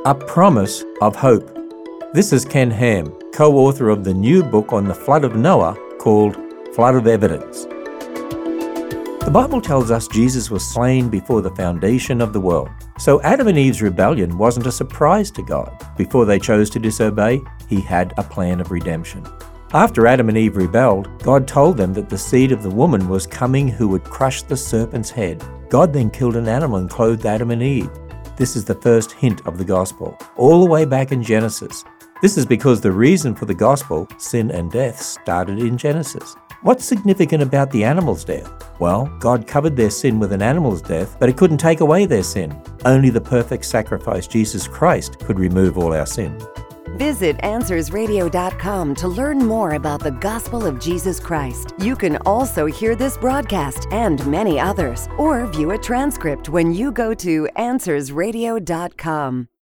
A Promise of Hope. This is Ken Ham, co-author of the new book on the flood of Noah called Flood of Evidence. The Bible tells us Jesus was slain before the foundation of the world. So Adam and Eve's rebellion wasn't a surprise to God. Before they chose to disobey, He had a plan of redemption. After Adam and Eve rebelled, God told them that the seed of the woman was coming who would crush the serpent's head. God then killed an animal and clothed Adam and Eve. This is the first hint of the gospel, all the way back in Genesis. This is because the reason for the gospel, sin and death, started in Genesis. What's significant about the animal's death? Well, God covered their sin with an animal's death, but it couldn't take away their sin. Only the perfect sacrifice, Jesus Christ, could remove all our sin. Visit AnswersRadio.com to learn more about the gospel of Jesus Christ. You can also hear this broadcast and many others, or view a transcript when you go to AnswersRadio.com.